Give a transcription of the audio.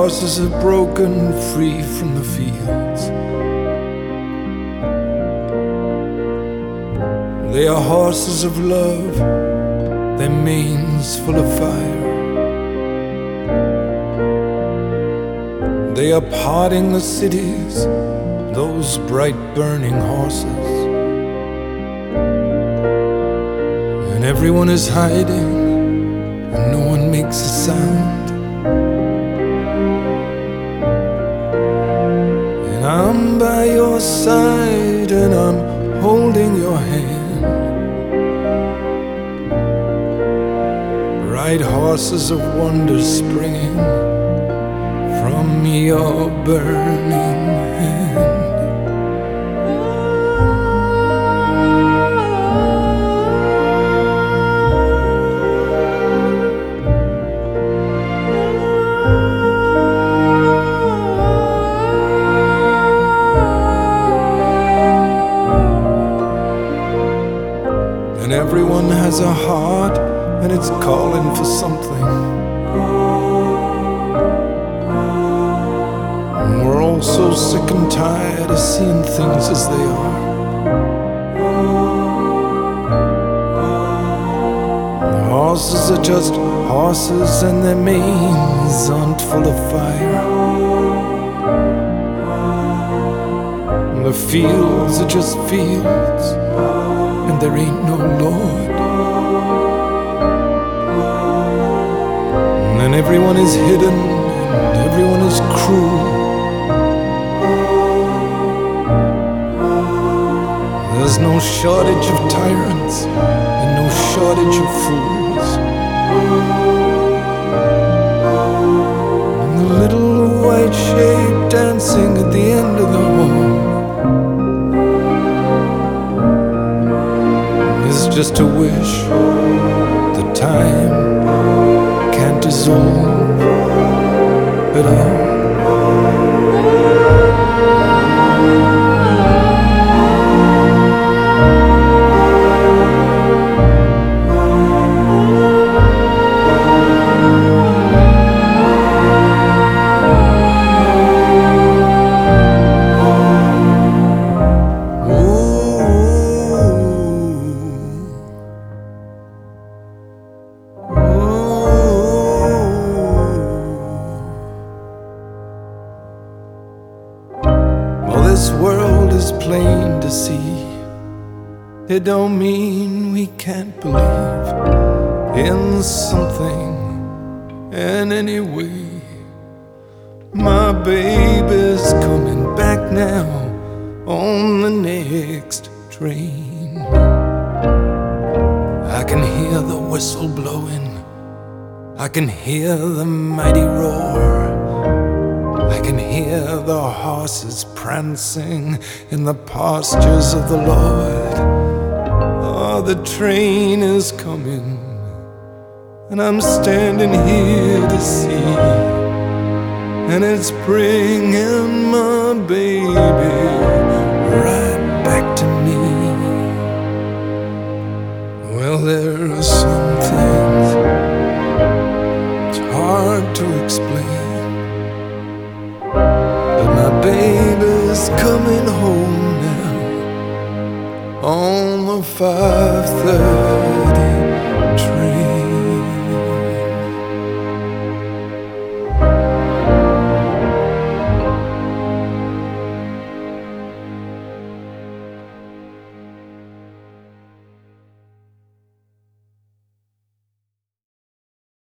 horses have broken free from the fields. They are horses of love, their manes full of fire. They are parting the cities, those bright burning horses. And everyone is hiding, and no one makes a sound. And I'm by your side, and I'm holding your hand. Bright horses of wonder springing from your burning hand. And everyone has a heart, and it's calling for something. And we're all so sick and tired of seeing things as they are. The horses are just horses, and their manes aren't full of fire. And the fields are just fields, and there ain't no Lord. And everyone is hidden, and everyone is cruel. There's no shortage of tyrants, and no shortage of fools. And the little white shape dancing at the end of the hall is just a wish that time can't dissolve at all. This world is plain to see. It don't mean we can't believe in something in any way. My baby's coming back now on the next train. I can hear the whistle blowing, I can hear the mighty roar, I can hear the horses prancing in the pastures of the Lord. Oh, the train is coming, and I'm standing here to see, and it's bringing my baby right back to me. Well, there are some things it's hard to explain, but my baby's coming home now on the 5:30 train.